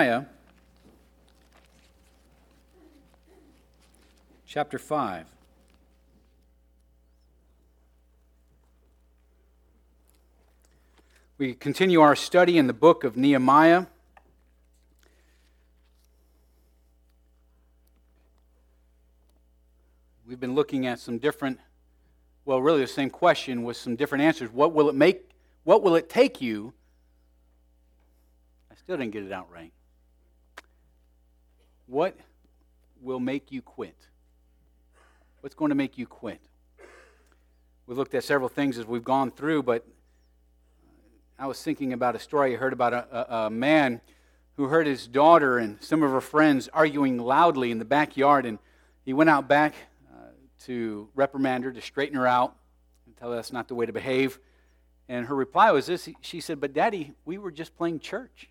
Nehemiah chapter 5. We continue our study in the book of Nehemiah. We've been looking at some different, really the same question with some different answers. What will it take you? I still didn't get it out right. What will make you quit? What's going to make you quit? We've looked at several things as we've gone through, but I was thinking about a story I heard about a man who heard his daughter and some of her friends arguing loudly in the backyard, and he went out back to reprimand her, to straighten her out, and tell her that's not the way to behave. And her reply was this. She said, "But Daddy, we were just playing church."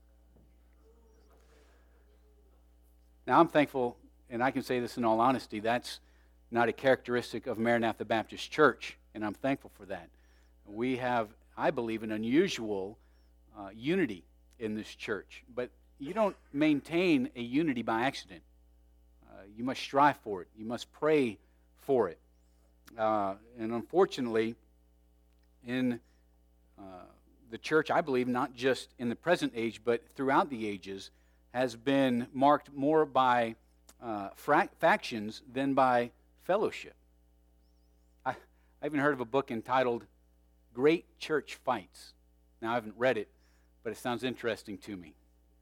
Now I'm thankful, and I can say this in all honesty, that's not a characteristic of Maranatha Baptist Church, and I'm thankful for that. We have, I believe, an unusual unity in this church, but you don't maintain a unity by accident. You must strive for it. You must pray for it. And unfortunately, in the church, I believe, not just in the present age, but throughout the ages, has been marked more by factions than by fellowship. I even heard of a book entitled Great Church Fights. Now, I haven't read it, but it sounds interesting to me.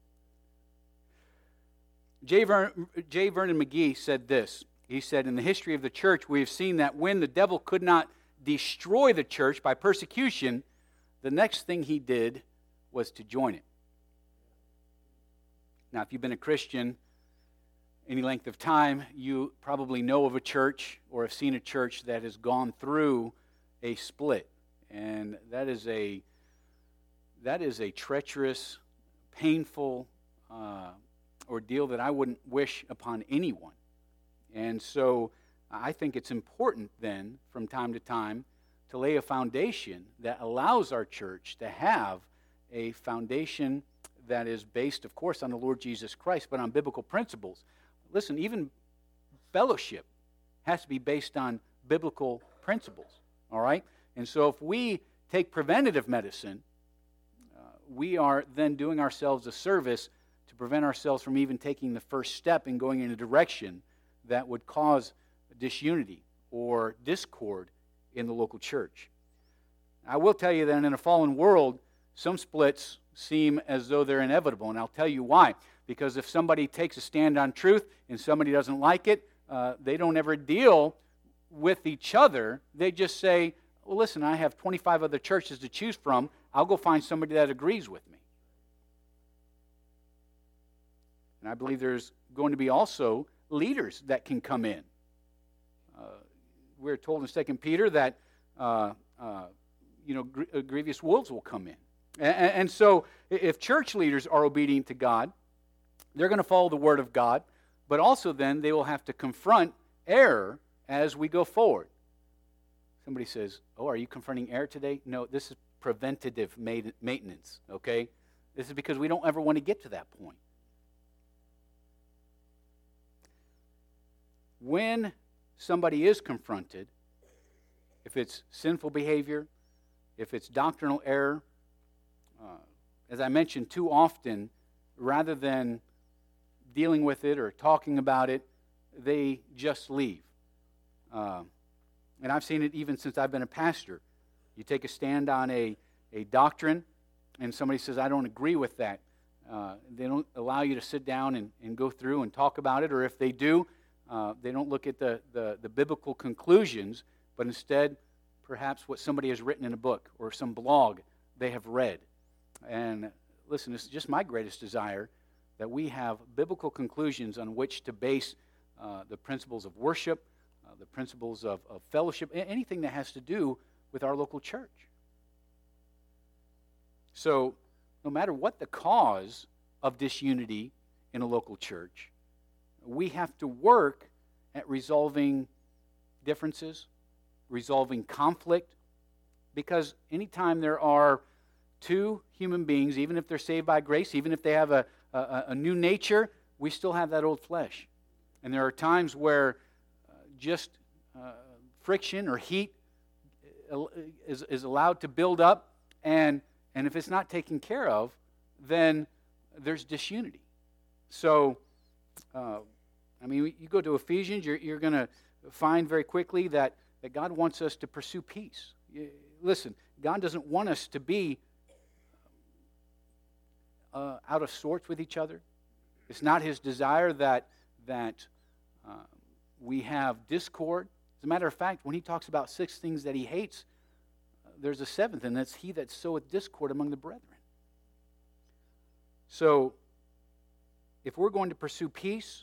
J. Vernon McGee said this. He said, "In the history of the church, we have seen that when the devil could not destroy the church by persecution, the next thing he did was to join it." Now, if you've been a Christian any length of time, you probably know of a church or have seen a church that has gone through a split. And that is a treacherous, painful ordeal that I wouldn't wish upon anyone. And so I think it's important then, from time to time, to lay a foundation that allows our church to have a foundation that is based, of course, on the Lord Jesus Christ, but on biblical principles. Listen, even fellowship has to be based on biblical principles, all right? And so if we take preventative medicine, we are then doing ourselves a service to prevent ourselves from even taking the first step in going in a direction that would cause disunity or discord in the local church. I will tell you that in a fallen world, some splits seem as though they're inevitable, and I'll tell you why. Because if somebody takes a stand on truth and somebody doesn't like it, they don't ever deal with each other. They just say, "Well, listen, I have 25 other churches to choose from. I'll go find somebody that agrees with me." And I believe there's going to be also leaders that can come in. We're told in 2 Peter that grievous wolves will come in. And so if church leaders are obedient to God, they're going to follow the Word of God, but also then they will have to confront error as we go forward. Somebody says, "Oh, are you confronting error today?" No, this is preventative maintenance, okay? This is because we don't ever want to get to that point. When somebody is confronted, if it's sinful behavior, if it's doctrinal error, as I mentioned, too often, rather than dealing with it or talking about it, they just leave. And I've seen it even since I've been a pastor. You take a stand on a doctrine, and somebody says, "I don't agree with that." They don't allow you to sit down and go through and talk about it, or if they do, they don't look at the biblical conclusions, but instead, perhaps what somebody has written in a book or some blog they have read. And listen, it's just my greatest desire that we have biblical conclusions on which to base the principles of worship, the principles of fellowship, anything that has to do with our local church. So, no matter what the cause of disunity in a local church, we have to work at resolving differences, resolving conflict, because anytime there are two human beings, even if they're saved by grace, even if they have a a new nature, we still have that old flesh. And there are times where just friction or heat is allowed to build up, and if it's not taken care of, then there's disunity. So, you go to Ephesians, you're going to find very quickly that God wants us to pursue peace. Listen, God doesn't want us to be out of sorts with each other. It's not His desire that we have discord. As a matter of fact, when He talks about 6 things that He hates, there's a 7th, and that's he that soweth discord among the brethren. So, if we're going to pursue peace,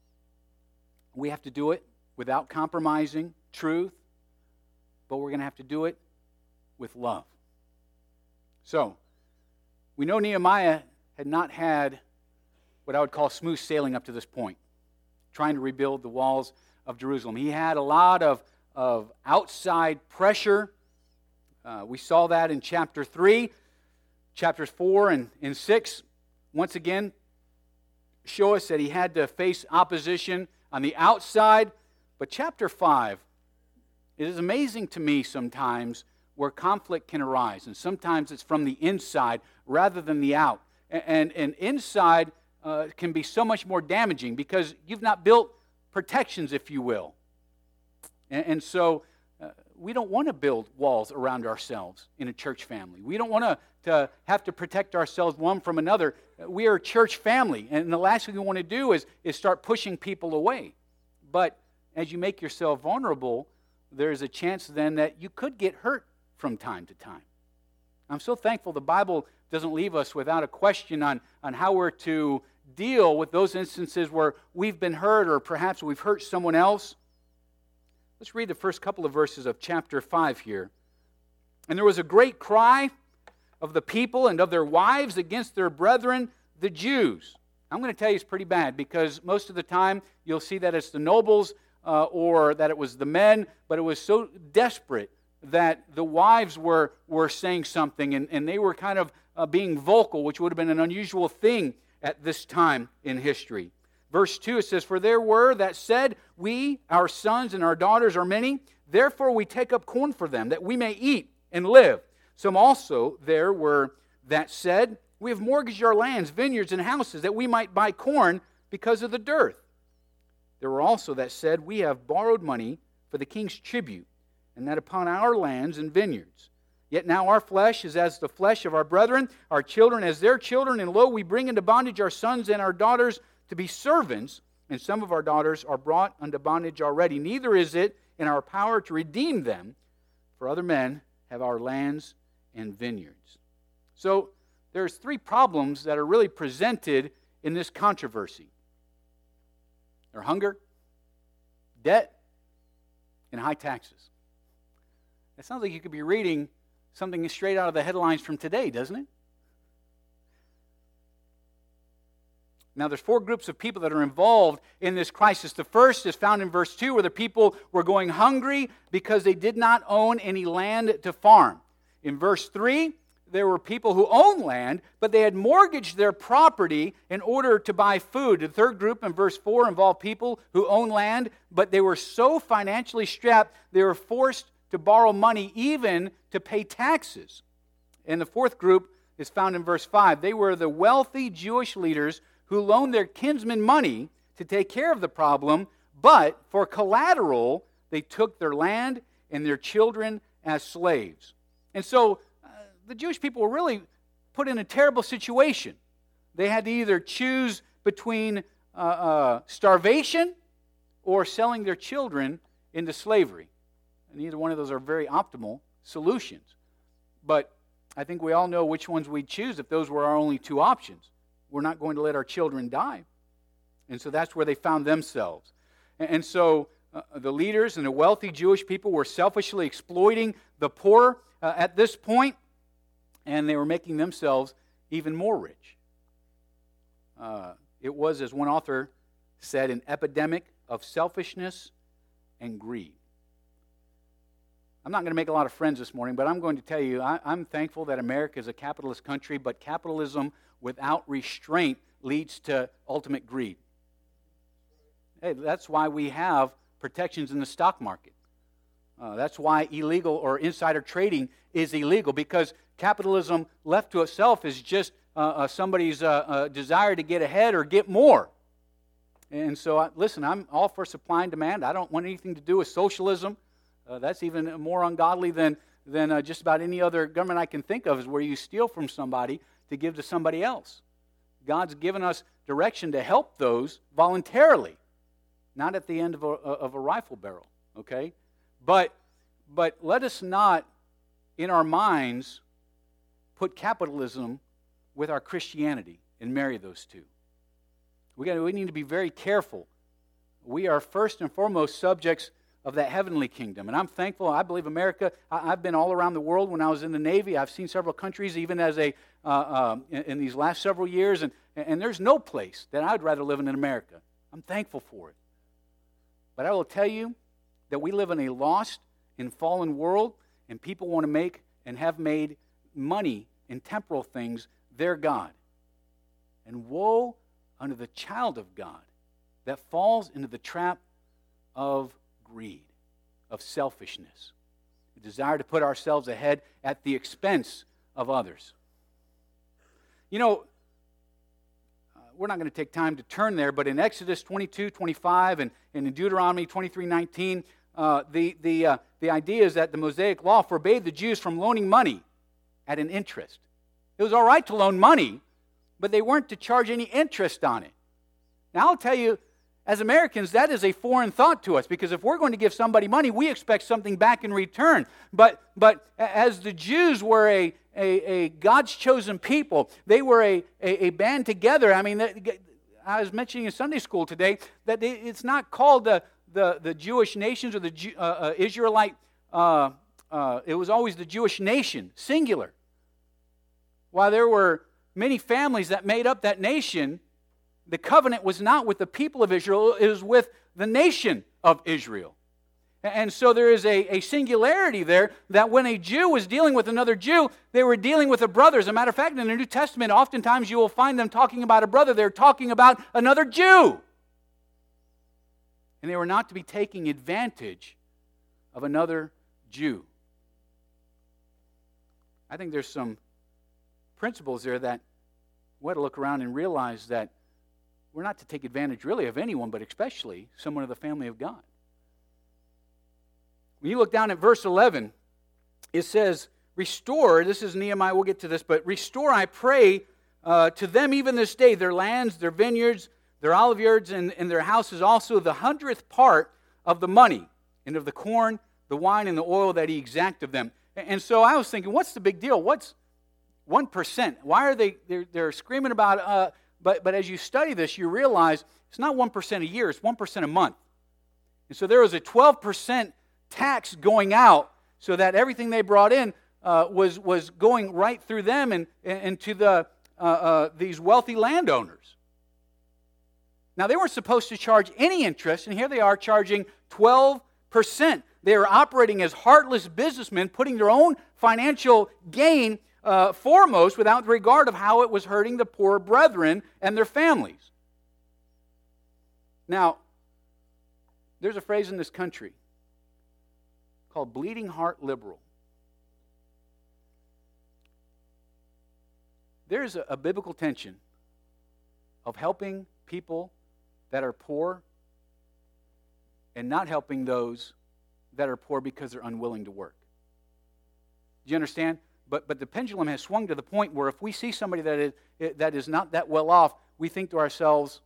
we have to do it without compromising truth, but we're going to have to do it with love. So, we know Nehemiah had not had what I would call smooth sailing up to this point, trying to rebuild the walls of Jerusalem. He had a lot of outside pressure. We saw that in chapter 3. Chapters 4 and 6, once again, show us that he had to face opposition on the outside. But chapter 5, it is amazing to me sometimes where conflict can arise. And sometimes it's from the inside rather than the out. And inside can be so much more damaging because you've not built protections, if you will. And so we don't want to build walls around ourselves in a church family. We don't want to have to protect ourselves one from another. We are a church family, and the last thing we want to do is start pushing people away. But as you make yourself vulnerable, there's a chance then that you could get hurt from time to time. I'm so thankful the Bible doesn't leave us without a question on how we're to deal with those instances where we've been hurt or perhaps we've hurt someone else. Let's read the first couple of verses of chapter 5 here. And there was a great cry of the people and of their wives against their brethren, the Jews. I'm going to tell you it's pretty bad because most of the time you'll see that it's the nobles or that it was the men, but it was so desperate that the wives were saying something and they were kind of being vocal, which would have been an unusual thing at this time in history. Verse 2, it says, "For there were that said, we, our sons and our daughters are many, therefore we take up corn for them, that we may eat and live. Some also there were that said, we have mortgaged our lands, vineyards, and houses, that we might buy corn because of the dearth. There were also that said, we have borrowed money for the king's tribute, and that upon our lands and vineyards. Yet now our flesh is as the flesh of our brethren, our children as their children, and lo, we bring into bondage our sons and our daughters to be servants, and some of our daughters are brought unto bondage already. Neither is it in our power to redeem them, for other men have our lands and vineyards." So there's 3 problems that are really presented in this controversy. They're hunger, debt, and high taxes. It sounds like you could be reading something straight out of the headlines from today, doesn't it? Now, there's 4 groups of people that are involved in this crisis. The first is found in verse 2, where the people were going hungry because they did not own any land to farm. In verse 3, there were people who owned land, but they had mortgaged their property in order to buy food. The third group in verse 4 involved people who owned land, but they were so financially strapped, they were forced to borrow money even to pay taxes. And the fourth group is found in verse 5. They were the wealthy Jewish leaders who loaned their kinsmen money to take care of the problem, but for collateral, they took their land and their children as slaves. And so the Jewish people were really put in a terrible situation. They had to either choose between starvation or selling their children into slavery. And either one of those are very optimal solutions. But I think we all know which ones we'd choose if those were our only 2 options. We're not going to let our children die. And so that's where they found themselves. And so the leaders and the wealthy Jewish people were selfishly exploiting the poor at this point, and they were making themselves even more rich. It was, as one author said, an epidemic of selfishness and greed. I'm not going to make a lot of friends this morning, but I'm going to tell you, I'm thankful that America is a capitalist country, but capitalism without restraint leads to ultimate greed. Hey, that's why we have protections in the stock market. That's why illegal or insider trading is illegal, because capitalism left to itself is just somebody's desire to get ahead or get more. And so, listen, I'm all for supply and demand. I don't want anything to do with socialism. That's even more ungodly than just about any other government I can think of, is where you steal from somebody to give to somebody else. God's given us direction to help those voluntarily, not at the end of a rifle barrel, okay? But let us not, in our minds, put capitalism with our Christianity and marry those two. We need to be very careful. We are first and foremost subjects of that heavenly kingdom. And I'm thankful. I believe America, I've been all around the world when I was in the Navy. I've seen several countries, even as in these last several years, and there's no place that I'd rather live in than America. I'm thankful for it. But I will tell you that we live in a lost and fallen world, and people want to make and have made money in temporal things their God. And woe unto the child of God that falls into the trap of greed, of selfishness, the desire to put ourselves ahead at the expense of others. You know, we're not going to take time to turn there, but in Exodus 22:25 and in Deuteronomy 23:19, the idea is that the Mosaic Law forbade the Jews from loaning money at an interest. It was all right to loan money, but they weren't to charge any interest on it. Now, I'll tell you, as Americans, that is a foreign thought to us, because if we're going to give somebody money, we expect something back in return. But as the Jews were a God's chosen people, they were a band together. I mean, I was mentioning in Sunday school today that it's not called the Jewish nations or the Israelite. It was always the Jewish nation, singular. While there were many families that made up that nation, the covenant was not with the people of Israel, it was with the nation of Israel. And so there is a singularity there, that when a Jew was dealing with another Jew, they were dealing with a brother. As a matter of fact, in the New Testament, oftentimes you will find them talking about a brother. They're talking about another Jew. And they were not to be taking advantage of another Jew. I think there's some principles there that we ought to look around and realize that we're not to take advantage really of anyone, but especially someone of the family of God. When you look down at verse 11, it says, restore, this is Nehemiah, we'll get to this, but restore, I pray, to them even this day, their lands, their vineyards, their olive yards, and their houses, also the 100th part of the money, and of the corn, the wine, and the oil that he exact of them. And so I was thinking, what's the big deal? What's 1%? Why are they're screaming about But as you study this, you realize it's not 1% a year, it's 1% a month. And so there was a 12% tax going out, so that everything they brought in was going right through them and to these wealthy landowners. Now, they weren't supposed to charge any interest, and here they are charging 12%. They are operating as heartless businessmen, putting their own financial gain foremost, without regard of how it was hurting the poor brethren and their families. Now, there's a phrase in this country called bleeding heart liberal. There's a biblical tension of helping people that are poor and not helping those that are poor because they're unwilling to work. Do you understand? But the pendulum has swung to the point where if we see somebody that is not that well off, we think to ourselves,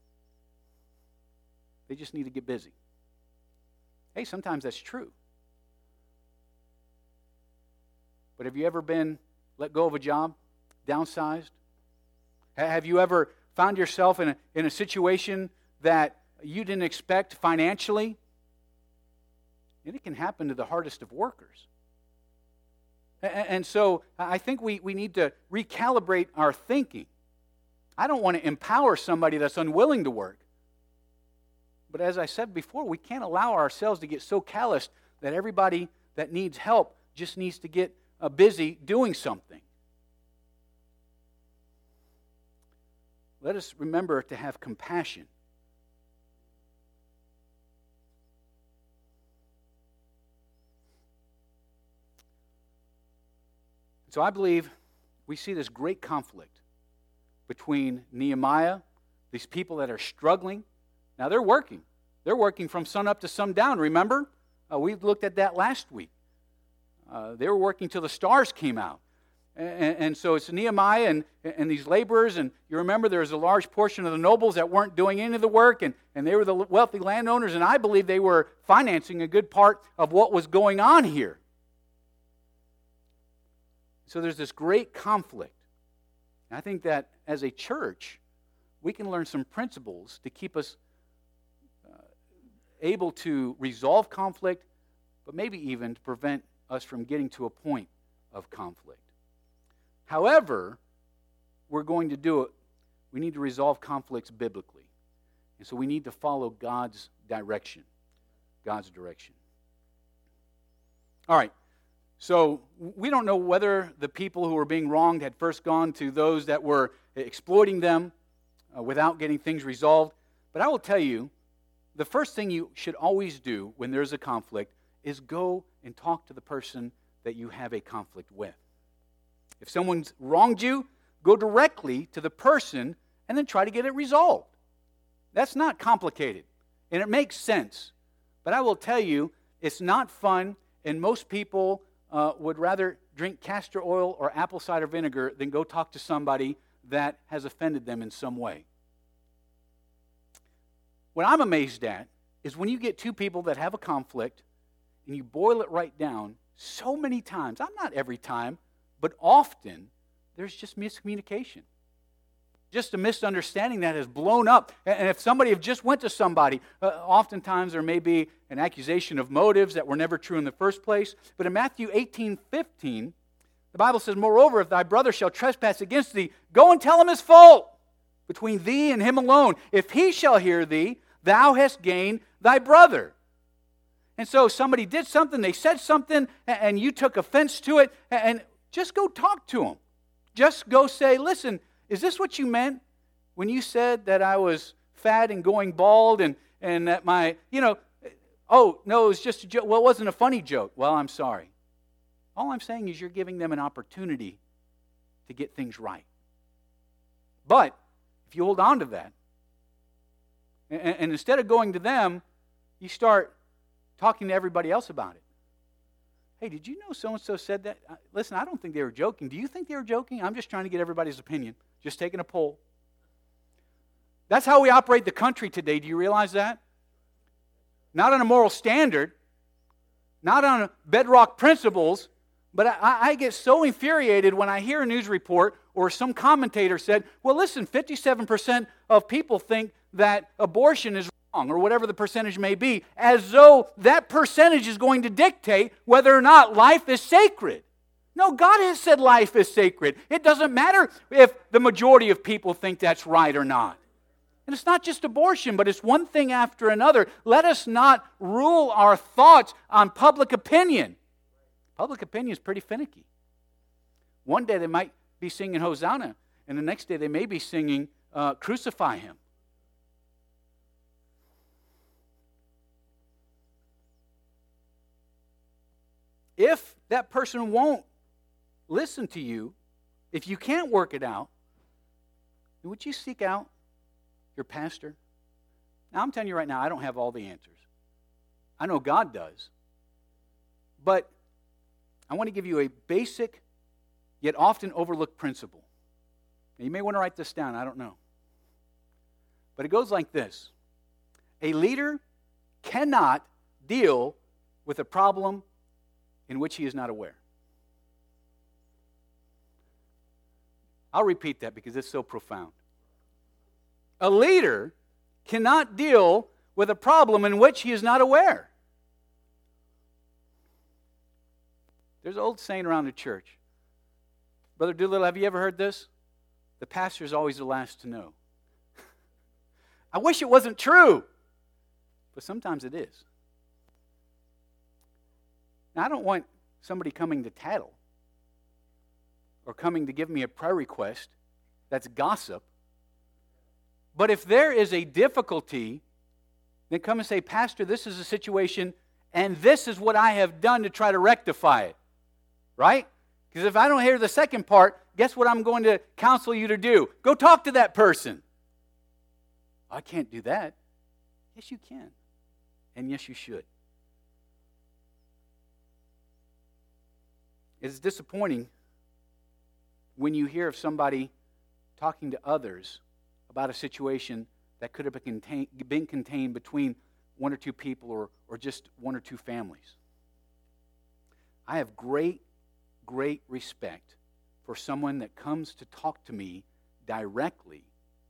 they just need to get busy. Hey, sometimes that's true. But have you ever been let go of a job, downsized? Have you ever found yourself in a situation that you didn't expect financially? And it can happen to the hardest of workers. And so I think we need to recalibrate our thinking. I don't want to empower somebody that's unwilling to work. But as I said before, we can't allow ourselves to get so calloused that everybody that needs help just needs to get busy doing something. Let us remember to have compassion. So I believe we see this great conflict between Nehemiah, these people that are struggling. Now they're working. They're working from sun up to sundown, remember? We looked at that last week. They were working till the stars came out. And so it's Nehemiah and these laborers, and you remember there was a large portion of the nobles that weren't doing any of the work, and they were the wealthy landowners, and I believe they were financing a good part of what was going on here. So there's this great conflict. And I think that as a church, we can learn some principles to keep us able to resolve conflict, but maybe even to prevent us from getting to a point of conflict. However we're going to do it, we need to resolve conflicts biblically. And so we need to follow God's direction. God's direction. All right. So we don't know whether the people who were being wronged had first gone to those that were exploiting them without getting things resolved. But I will tell you, the first thing you should always do when there's a conflict is go and talk to the person that you have a conflict with. If someone's wronged you, go directly to the person and then try to get it resolved. That's not complicated, and it makes sense. But I will tell you, it's not fun, and most people would rather drink castor oil or apple cider vinegar than go talk to somebody that has offended them in some way. What I'm amazed at is when you get two people that have a conflict and you boil it right down, so many times, not every time, but often, there's just miscommunication. Just a misunderstanding that has blown up. And if somebody have just went to somebody, oftentimes there may be an accusation of motives that were never true in the first place. But in Matthew 18:15, the Bible says, "Moreover, if thy brother shall trespass against thee, go and tell him his fault between thee and him alone. If he shall hear thee, thou hast gained thy brother." And so somebody did something, they said something, and you took offense to it, and just go talk to them. Just go say, "Listen, is this what you meant when you said that I was fat and going bald and that my, oh, no, it was just a joke. Well, it wasn't a funny joke." "Well, I'm sorry." All I'm saying is you're giving them an opportunity to get things right. But if you hold on to that, and instead of going to them, you start talking to everybody else about it. "Hey, did you know so-and-so said that?" "Listen, I don't think they were joking. Do you think they were joking? I'm just trying to get everybody's opinion. Just taking a poll." That's how we operate the country today. Do you realize that? Not on a moral standard, not on bedrock principles, but I get so infuriated when I hear a news report or some commentator said, "Well, listen, 57% of people think that abortion is wrong," or whatever the percentage may be, as though that percentage is going to dictate whether or not life is sacred. No, God has said life is sacred. It doesn't matter if the majority of people think that's right or not. And it's not just abortion, but it's one thing after another. Let us not rule our thoughts on public opinion. Public opinion is pretty finicky. One day they might be singing Hosanna, and the next day they may be singing Crucify Him. If that person won't listen to you, if you can't work it out, would you seek out your pastor? Now, I'm telling you right now, I don't have all the answers. I know God does. But I want to give you a basic, yet often overlooked principle. Now, you may want to write this down, I don't know. But it goes like this. A leader cannot deal with a problem in which he is not aware. I'll repeat that because it's so profound. A leader cannot deal with a problem in which he is not aware. There's an old saying around the church. Brother Doolittle, have you ever heard this? The pastor is always the last to know. I wish it wasn't true, but sometimes it is. Now, I don't want somebody coming to tattle or coming to give me a prayer request. That's gossip. But if there is a difficulty, then come and say, Pastor, this is a situation, and this is what I have done to try to rectify it. Right? Because if I don't hear the second part, guess what I'm going to counsel you to do? Go talk to that person. I can't do that. Yes, you can. And yes, you should. It's disappointing when you hear of somebody talking to others about a situation that could have been contained between one or two people or just one or two families. I have great respect for someone that comes to talk to me directly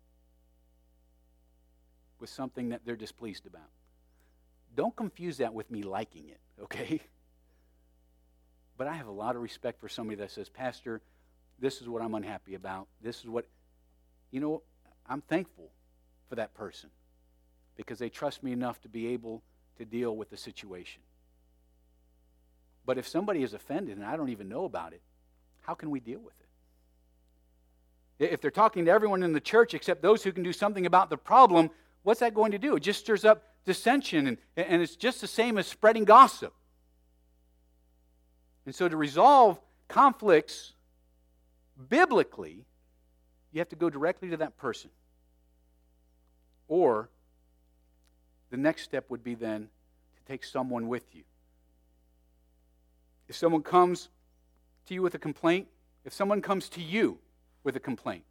with something that they're displeased about. Don't confuse that with me liking it, okay? But I have a lot of respect for somebody that says, Pastor, this is what I'm unhappy about. This is what, I'm thankful for that person because they trust me enough to be able to deal with the situation. But if somebody is offended and I don't even know about it, how can we deal with it? If they're talking to everyone in the church except those who can do something about the problem, what's that going to do? It just stirs up dissension, and it's just the same as spreading gossip. And so to resolve conflicts biblically, you have to go directly to that person. Or the next step would be then to take someone with you. If someone comes to you with a complaint, if someone comes to you with a complaint,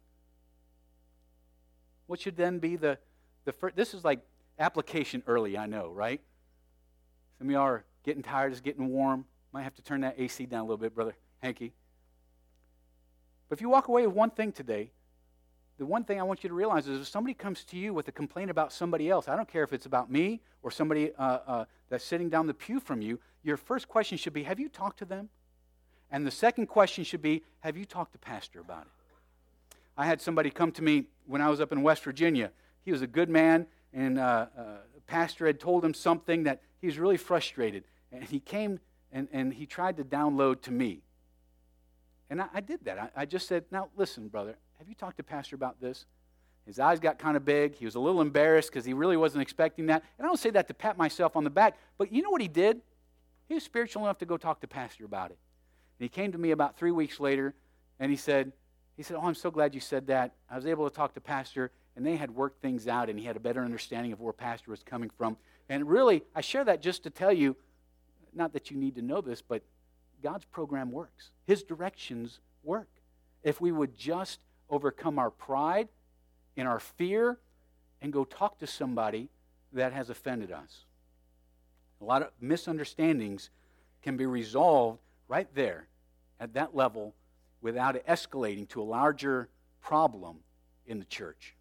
what should then be the first? This is like application early, I know, right? Some of y'all are getting tired, it's getting warm. Might have to turn that AC down a little bit, Brother Hanky. But if you walk away with one thing today, the one thing I want you to realize is if somebody comes to you with a complaint about somebody else, I don't care if it's about me or somebody that's sitting down the pew from you, your first question should be, have you talked to them? And the second question should be, have you talked to Pastor about it? I had somebody come to me when I was up in West Virginia. He was a good man, and Pastor had told him something that he was really frustrated. And he came and he tried to download to me. And I did that. I just said, now listen, brother, have you talked to Pastor about this? His eyes got kind of big. He was a little embarrassed because he really wasn't expecting that. And I don't say that to pat myself on the back, but you know what he did? He was spiritual enough to go talk to Pastor about it. And he came to me about 3 weeks later, and he said, oh, I'm so glad you said that. I was able to talk to Pastor, and they had worked things out, and he had a better understanding of where Pastor was coming from. And really, I share that just to tell you, not that you need to know this, but God's program works. His directions work. If we would just overcome our pride and our fear and go talk to somebody that has offended us. A lot of misunderstandings can be resolved right there at that level without it escalating to a larger problem in the church.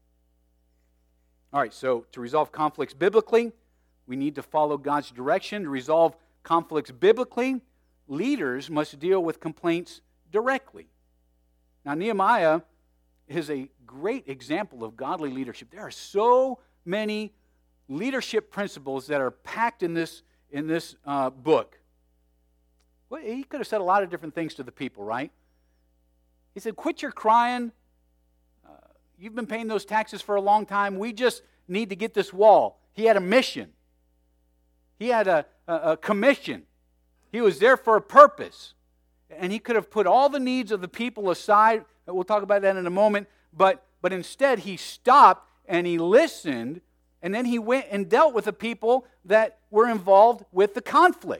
All right, so to resolve conflicts biblically, we need to follow God's direction. To resolve conflicts biblically, leaders must deal with complaints directly. Now, Nehemiah is a great example of godly leadership. There are so many leadership principles that are packed in this book. Well, he could have said a lot of different things to the people, right? He said, quit your crying. You've been paying those taxes for a long time. We just need to get this wall. He had a mission. He had a commission. He was there for a purpose. And he could have put all the needs of the people aside. We'll talk about that in a moment. But instead, he stopped and he listened. And then he went and dealt with the people that were involved with the conflict.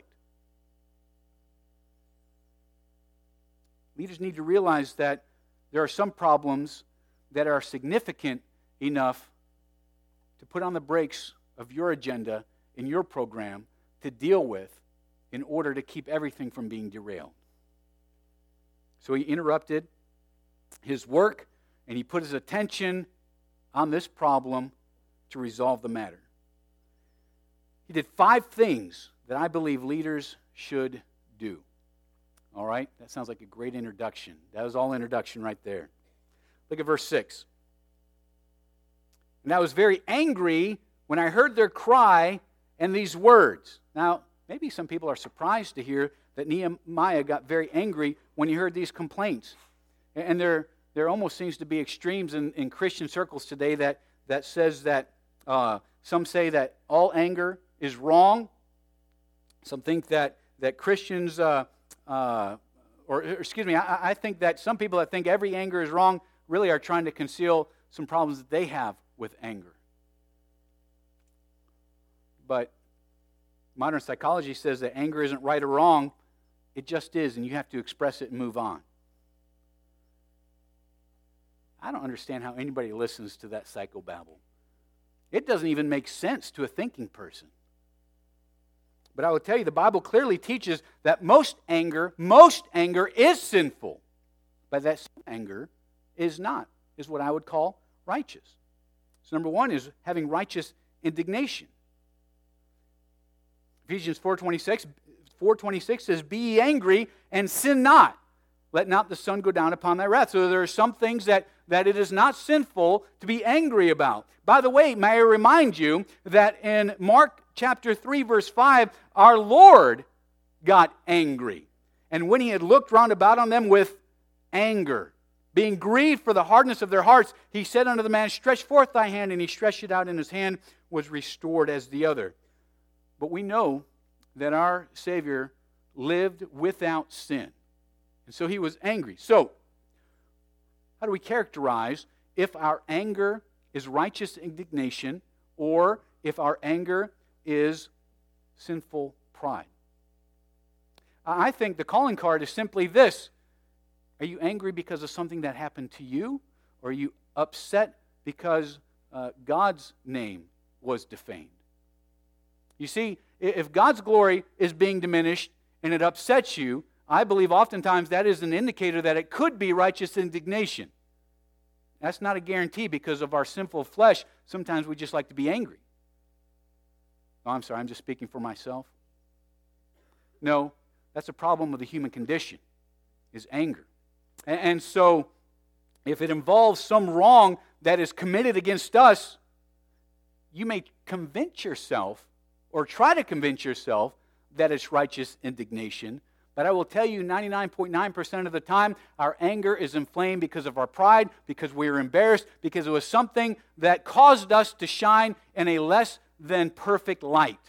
Leaders need to realize that there are some problems that are significant enough to put on the brakes of your agenda in your program to deal with in order to keep everything from being derailed. So he interrupted his work and he put his attention on this problem to resolve the matter. He did 5 things that I believe leaders should do. All right? That sounds like a great introduction. That was all introduction right there. Look at verse 6. And I was very angry when I heard their cry and these words. Now, maybe some people are surprised to hear that Nehemiah got very angry when he heard these complaints. And there almost seems to be extremes in Christian circles today that says that some say that all anger is wrong. Some think that Christians, I think that some people that think every anger is wrong really are trying to conceal some problems that they have with anger. But modern psychology says that anger isn't right or wrong. It just is, and you have to express it and move on. I don't understand how anybody listens to that psychobabble. It doesn't even make sense to a thinking person. But I will tell you, the Bible clearly teaches that most anger is sinful. But that some anger is what I would call righteous. So number one is having righteous indignation. Ephesians 4:26 says, "Be ye angry and sin not. Let not the sun go down upon thy wrath." So there are some things that it is not sinful to be angry about. By the way, may I remind you that in Mark chapter 3, verse 5, our Lord got angry. And when he had looked round about on them with anger, being grieved for the hardness of their hearts, he said unto the man, "Stretch forth thy hand." And he stretched it out, and his hand was restored as the other. But we know that our Savior lived without sin. And so he was angry. So, how do we characterize if our anger is righteous indignation or if our anger is sinful pride? I think the calling card is simply this. Are you angry because of something that happened to you? Or are you upset because God's name was defamed? You see, if God's glory is being diminished and it upsets you, I believe oftentimes that is an indicator that it could be righteous indignation. That's not a guarantee because of our sinful flesh. Sometimes we just like to be angry. Oh, I'm sorry, I'm just speaking for myself. No, that's a problem with the human condition, is anger. And so, if it involves some wrong that is committed against us, you may convince yourself or try to convince yourself that it's righteous indignation. But I will tell you 99.9% of the time, our anger is inflamed because of our pride, because we are embarrassed, because it was something that caused us to shine in a less than perfect light.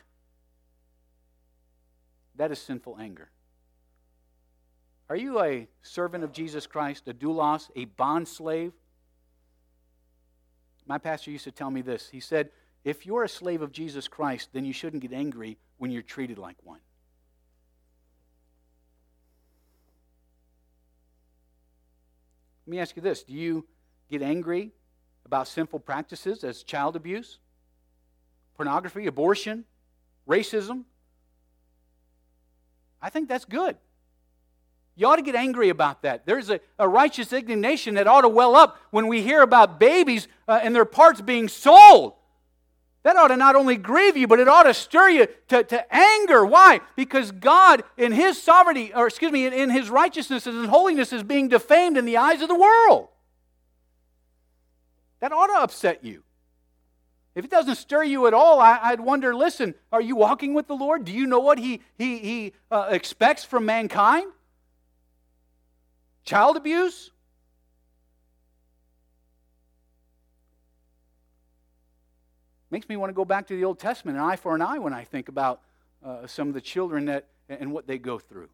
That is sinful anger. Are you a servant of Jesus Christ, a doulos, a bond slave? My pastor used to tell me this. He said, if you're a slave of Jesus Christ, then you shouldn't get angry when you're treated like one. Let me ask you this. Do you get angry about sinful practices as child abuse, pornography, abortion, racism? I think that's good. You ought to get angry about that. There's a righteous indignation that ought to well up when we hear about babies and their parts being sold. That ought to not only grieve you, but it ought to stir you to anger. Why? Because God, in His sovereignty, in His righteousness and His holiness, is being defamed in the eyes of the world. That ought to upset you. If it doesn't stir you at all, I'd wonder, listen, are you walking with the Lord? Do you know what He expects from mankind? Child abuse? Makes me want to go back to the Old Testament, an eye for an eye, when I think about some of the children and what they go through.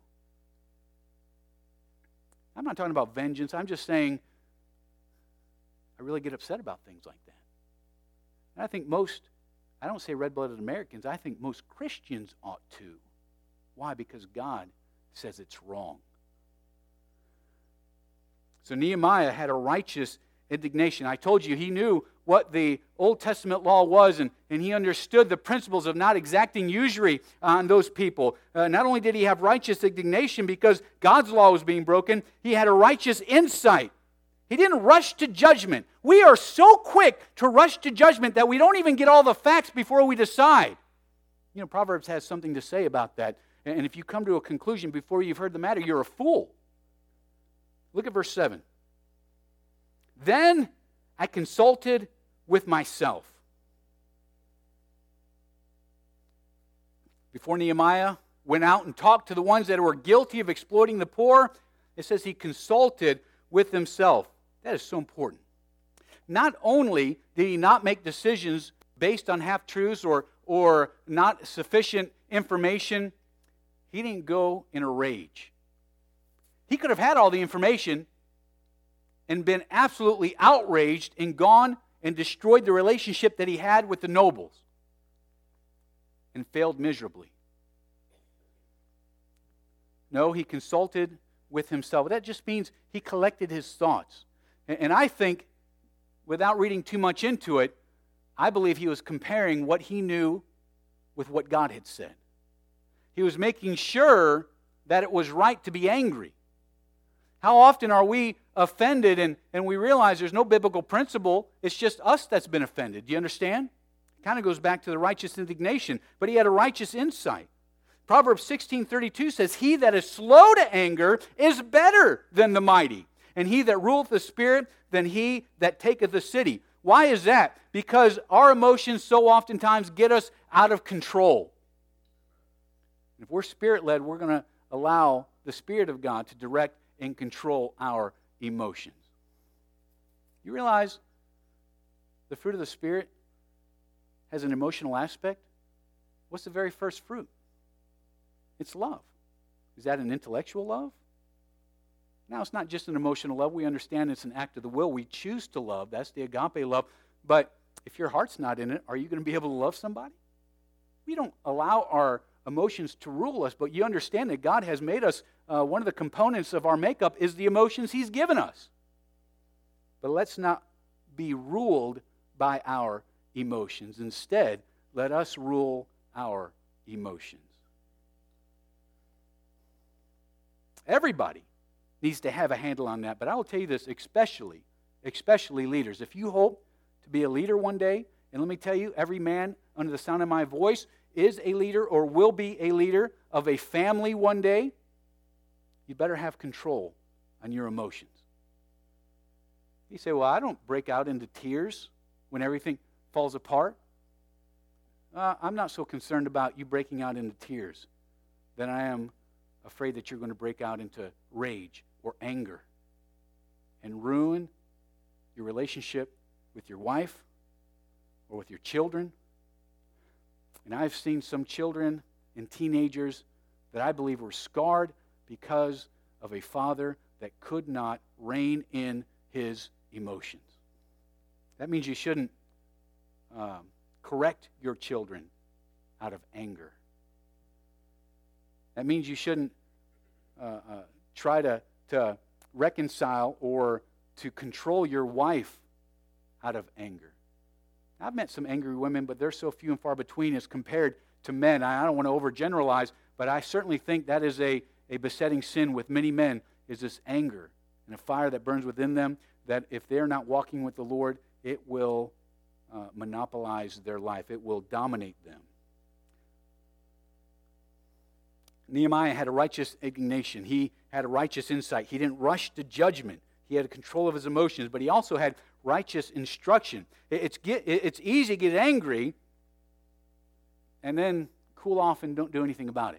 I'm not talking about vengeance. I'm just saying I really get upset about things like that. And I think I don't say red-blooded Americans, I think most Christians ought to. Why? Because God says it's wrong. So Nehemiah had a righteous indignation. I told you he knew what the Old Testament law was, and he understood the principles of not exacting usury on those people. Not only did he have righteous indignation because God's law was being broken, he had a righteous insight. He didn't rush to judgment. We are so quick to rush to judgment that we don't even get all the facts before we decide. You know, Proverbs has something to say about that. And if you come to a conclusion before you've heard the matter, you're a fool. Look at verse 7. Then I consulted with myself. Before Nehemiah went out and talked to the ones that were guilty of exploiting the poor, it says he consulted with himself. That is so important. Not only did he not make decisions based on half-truths or not sufficient information, he didn't go in a rage. He could have had all the information and been absolutely outraged and gone and destroyed the relationship that he had with the nobles and failed miserably. No, he consulted with himself. That just means he collected his thoughts. And I think, without reading too much into it, I believe he was comparing what he knew with what God had said. He was making sure that it was right to be angry. How often are we offended and we realize there's no biblical principle, it's just us that's been offended. Do you understand? It kind of goes back to the righteous indignation, but he had a righteous insight. Proverbs 16:32 says, "He that is slow to anger is better than the mighty, and he that ruleth the spirit than he that taketh the city." Why is that? Because our emotions so oftentimes get us out of control. If we're spirit-led, we're going to allow the Spirit of God to direct and control our emotions. You realize the fruit of the Spirit has an emotional aspect? What's the very first fruit? It's love. Is that an intellectual love? Now, it's not just an emotional love. We understand it's an act of the will. We choose to love. That's the agape love. But if your heart's not in it, are you going to be able to love somebody? We don't allow our emotions to rule us, but you understand that God has made us, one of the components of our makeup is the emotions He's given us. But let's not be ruled by our emotions. Instead, let us rule our emotions. Everybody needs to have a handle on that, but I will tell you this, especially leaders. If you hope to be a leader one day, and let me tell you, every man under the sound of my voice is a leader or will be a leader of a family one day, you better have control on your emotions. You say, well, I don't break out into tears when everything falls apart. I'm not so concerned about you breaking out into tears than I am afraid that you're going to break out into rage or anger and ruin your relationship with your wife or with your children. And I've seen some children and teenagers that I believe were scarred because of a father that could not rein in his emotions. That means you shouldn't correct your children out of anger. That means you shouldn't try to reconcile or to control your wife out of anger. I've met some angry women, but they're so few and far between as compared to men. I don't want to overgeneralize, but I certainly think that is a besetting sin with many men, is this anger and a fire that burns within them, that if they're not walking with the Lord, it will monopolize their life. It will dominate them. Nehemiah had a righteous indignation. He had a righteous insight. He didn't rush to judgment. He had control of his emotions, but he also had righteous instruction. It's easy to get angry and then cool off and don't do anything about it.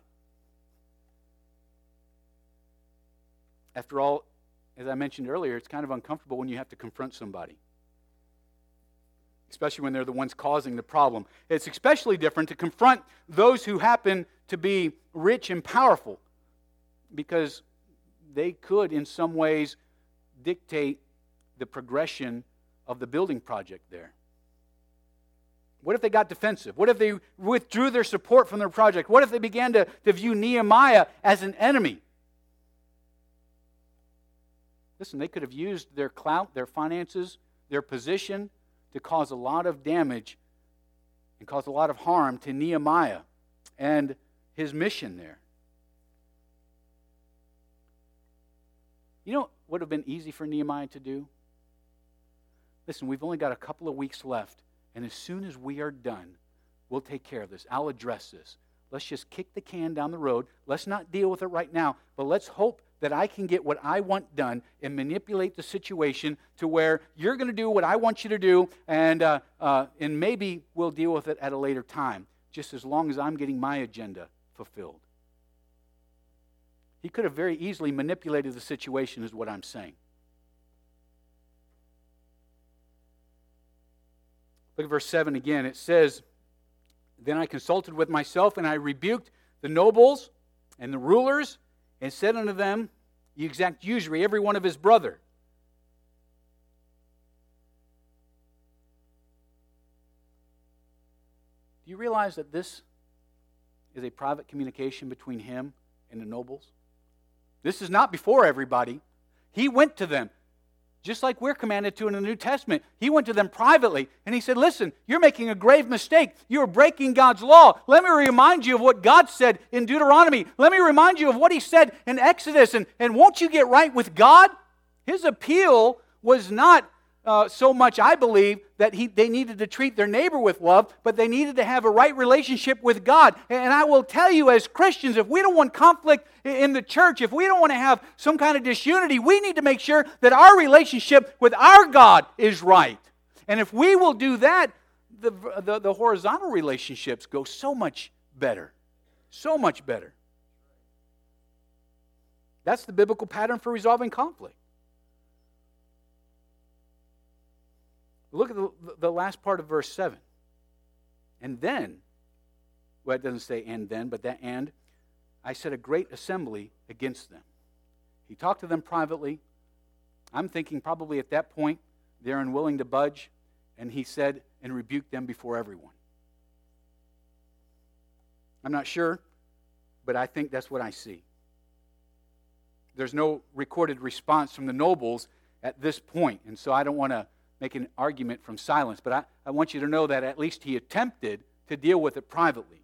After all, as I mentioned earlier, it's kind of uncomfortable when you have to confront somebody, especially when they're the ones causing the problem. It's especially different to confront those who happen to be rich and powerful, because they could, in some ways, dictate the progression of the building project there. What if they got defensive? What if they withdrew their support from their project? What if they began to view Nehemiah as an enemy? Listen, they could have used their clout, their finances, their position to cause a lot of damage and cause a lot of harm to Nehemiah and his mission there. You know what would have been easy for Nehemiah to do? Listen, we've only got a couple of weeks left, and as soon as we are done, we'll take care of this. I'll address this. Let's just kick the can down the road. Let's not deal with it right now, but let's hope that I can get what I want done and manipulate the situation to where you're going to do what I want you to do, and maybe we'll deal with it at a later time, just as long as I'm getting my agenda fulfilled. He could have very easily manipulated the situation, is what I'm saying. Look at verse 7 again. It says, "Then I consulted with myself, and I rebuked the nobles and the rulers, and said unto them, Ye exact usury, every one of his brother." Do you realize that this is a private communication between him and the nobles? This is not before everybody. He went to them, just like we're commanded to in the New Testament. He went to them privately, and he said, "Listen, you're making a grave mistake. You're breaking God's law. Let me remind you of what God said in Deuteronomy. Let me remind you of what he said in Exodus, and won't you get right with God?" His appeal was not so much, I believe, that they needed to treat their neighbor with love, but they needed to have a right relationship with God. And I will tell you, as Christians, if we don't want conflict in the church, if we don't want to have some kind of disunity, we need to make sure that our relationship with our God is right. And if we will do that, the horizontal relationships go so much better. So much better. That's the biblical pattern for resolving conflict. Look at the last part of verse 7. "And then," well, it doesn't say "and then," but that "and," "I set a great assembly against them." He talked to them privately. I'm thinking probably at that point they're unwilling to budge, and he said and rebuked them before everyone. I'm not sure, but I think that's what I see. There's no recorded response from the nobles at this point, and so I don't want to make an argument from silence, but I want you to know that at least he attempted to deal with it privately.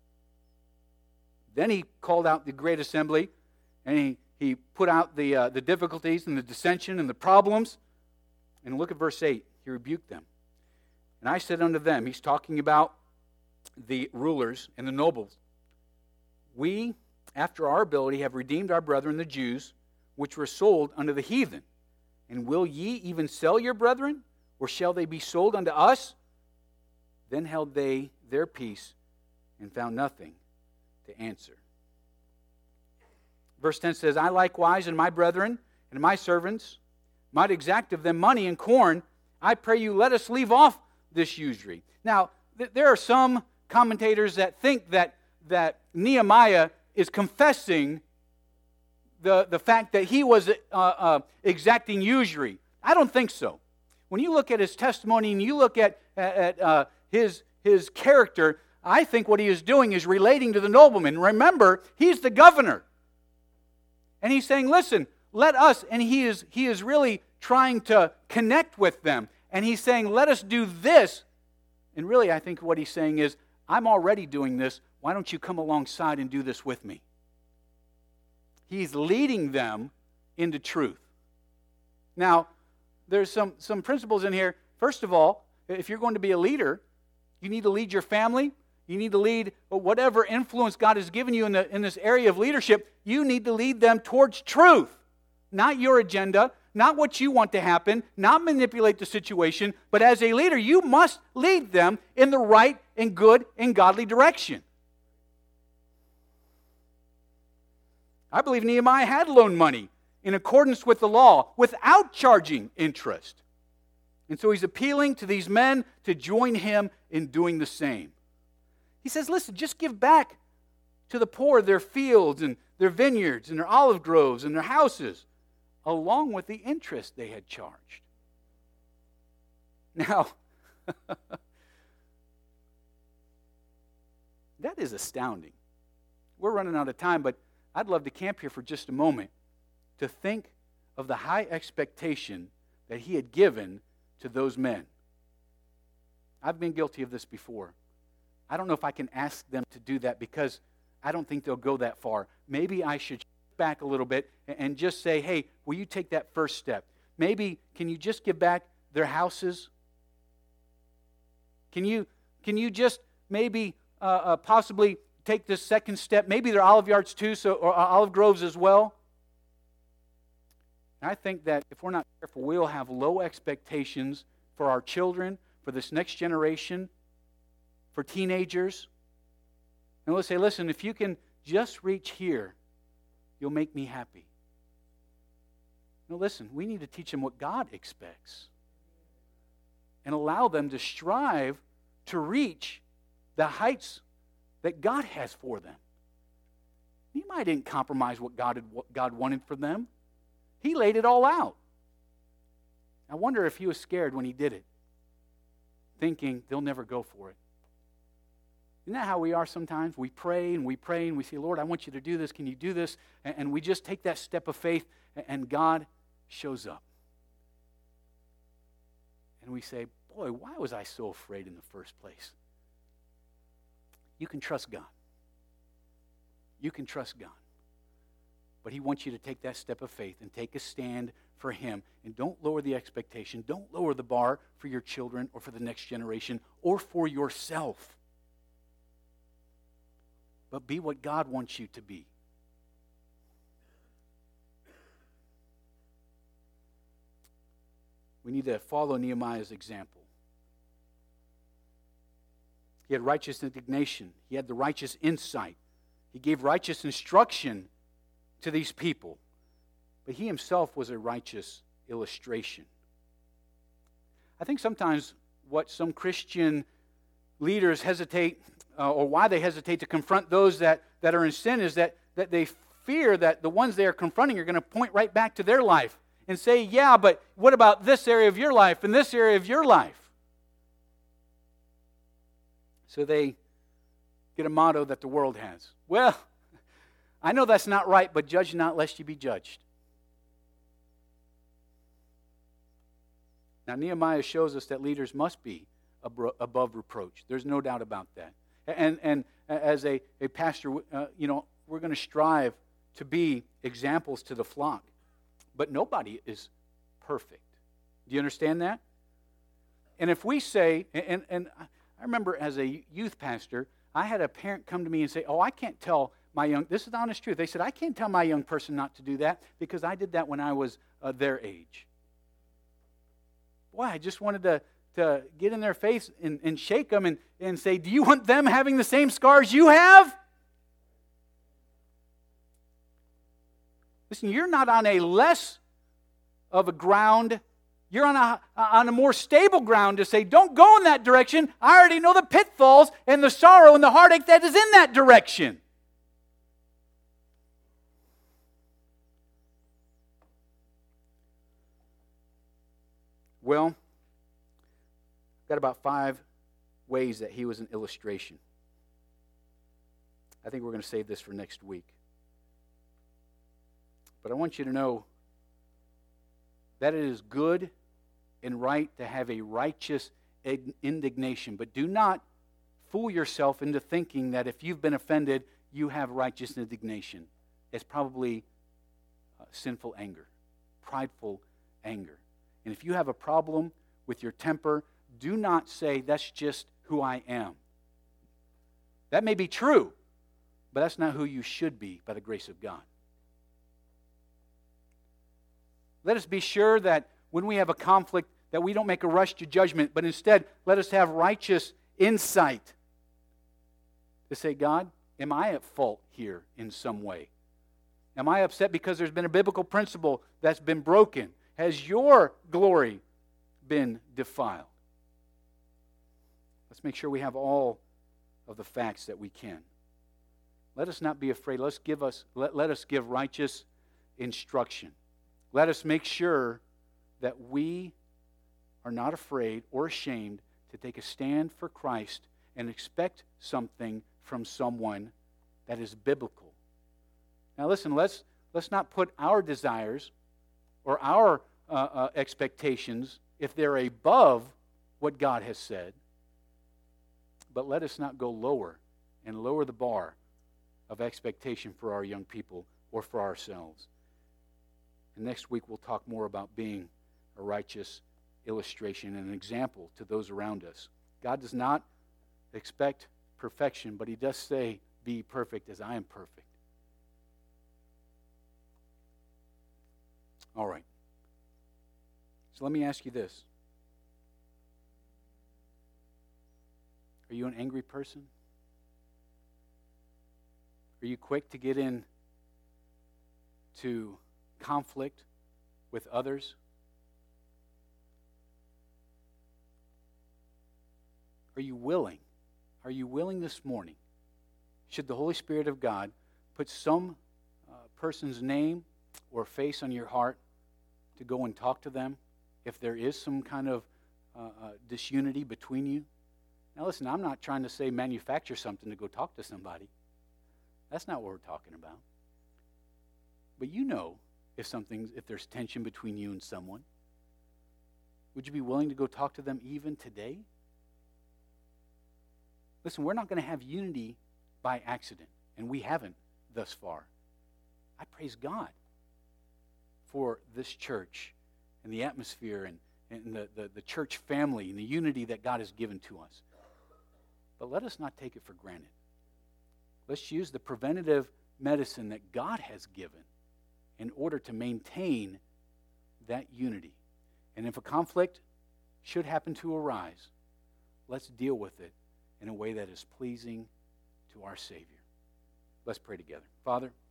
Then he called out the great assembly, and he put out the difficulties and the dissension and the problems. And look at verse 8. He rebuked them. "And I said unto them," he's talking about the rulers and the nobles, "We, after our ability, have redeemed our brethren the Jews, which were sold unto the heathen. And will ye even sell your brethren, or shall they be sold unto us?" Then held they their peace, and found nothing to answer. Verse 10 says, "I likewise and my brethren and my servants might exact of them money and corn. I pray you, let us leave off this usury." Now, there are some commentators that think that Nehemiah is confessing the fact that he was exacting usury. I don't think so. When you look at his testimony and you look at his character, I think what he is doing is relating to the nobleman. Remember, he's the governor. And he's saying, "Listen, let us," and he is really trying to connect with them. And he's saying, "Let us do this." And really, I think what he's saying is, "I'm already doing this. Why don't you come alongside and do this with me?" He's leading them into truth. Now, there's some principles in here. First of all, if you're going to be a leader, you need to lead your family. You need to lead whatever influence God has given you in this area of leadership. You need to lead them towards truth. Not your agenda, not what you want to happen, not manipulate the situation, but as a leader, you must lead them in the right and good and godly direction. I believe Nehemiah had loaned money in accordance with the law without charging interest. And so he's appealing to these men to join him in doing the same. He says, "Listen, just give back to the poor their fields and their vineyards and their olive groves and their houses, along with the interest they had charged." Now, that is astounding. We're running out of time, but I'd love to camp here for just a moment to think of the high expectation that he had given to those men. I've been guilty of this before. I don't know if I can ask them to do that because I don't think they'll go that far. Maybe I should back a little bit and just say, "Hey, will you take that first step? Maybe, can you just give back their houses? Can you just maybe possibly take this second step, maybe their olive yards too, or olive groves as well?" And I think that if we're not careful, we'll have low expectations for our children, for this next generation, for teenagers. And we'll say, listen, if you can just reach here, you'll make me happy. No, listen, we need to teach them what God expects and allow them to strive to reach the heights that God has for them. Nehemiah didn't compromise what God wanted for them. He laid it all out. I wonder if he was scared when he did it, thinking they'll never go for it. Isn't that how we are sometimes? We pray and we say, Lord, I want you to do this. Can you do this? And we just take that step of faith, and God shows up. And we say, boy, why was I so afraid in the first place? You can trust God. You can trust God. But he wants you to take that step of faith and take a stand for him. And don't lower the expectation. Don't lower the bar for your children or for the next generation or for yourself. But be what God wants you to be. We need to follow Nehemiah's example. He had righteous indignation. He had the righteous insight. He gave righteous instruction to these people. But he himself was a righteous illustration. I think sometimes what some Christian leaders hesitate, or why they hesitate to confront those that are in sin, is that they fear that the ones they are confronting are going to point right back to their life and say, yeah, but what about this area of your life and this area of your life? So they get a motto that the world has. Well, I know that's not right, but judge not lest you be judged. Now, Nehemiah shows us that leaders must be above reproach. There's no doubt about that. And as a pastor, we're going to strive to be examples to the flock. But nobody is perfect. Do you understand that? And if we say, and I remember as a youth pastor, I had a parent come to me and say, I can't tell my young, this is the honest truth. They said, I can't tell my young person not to do that because I did that when I was their age. Boy, I just wanted to get in their face and shake them and say, do you want them having the same scars you have? Listen, you're not on a less of a ground. You're on a more stable ground to say, don't go in that direction. I already know the pitfalls and the sorrow and the heartache that is in that direction. Well, I've got about 5 ways that he was an illustration. I think we're going to save this for next week. But I want you to know that it is good and right to have a righteous indignation. But do not fool yourself into thinking that if you've been offended, you have righteous indignation. It's probably sinful anger, prideful anger. And if you have a problem with your temper, do not say, that's just who I am. That may be true, but that's not who you should be by the grace of God. Let us be sure that when we have a conflict, that we don't make a rush to judgment, but instead, let us have righteous insight to say, God, am I at fault here in some way? Am I upset because there's been a biblical principle that's been broken? Has your glory been defiled? Let's make sure we have all of the facts that we can. Let us not be afraid. Let us give righteous instruction. Let us make sure that we are not afraid or ashamed to take a stand for Christ and expect something from someone that is biblical. Now listen, let's not put our desires or our expectations, if they're above what God has said, but let us not go lower and lower the bar of expectation for our young people or for ourselves. And next week we'll talk more about being a righteous illustration and an example to those around us. God does not expect perfection, but he does say, be perfect as I am perfect. All right. So let me ask you this. Are you an angry person? Are you quick to get in to conflict with others? Are you willing? Are you willing this morning, should the Holy Spirit of God put some person's name or face on your heart, to go and talk to them if there is some kind of disunity between you? Now listen, I'm not trying to say manufacture something to go talk to somebody. That's not what we're talking about. But you know if there's tension between you and someone. Would you be willing to go talk to them even today? Listen, we're not going to have unity by accident, and we haven't thus far. I praise God for this church and the atmosphere and the church family and the unity that God has given to us. But let us not take it for granted. Let's use the preventative medicine that God has given in order to maintain that unity. And if a conflict should happen to arise, let's deal with it in a way that is pleasing to our Savior. Let's pray together. Father,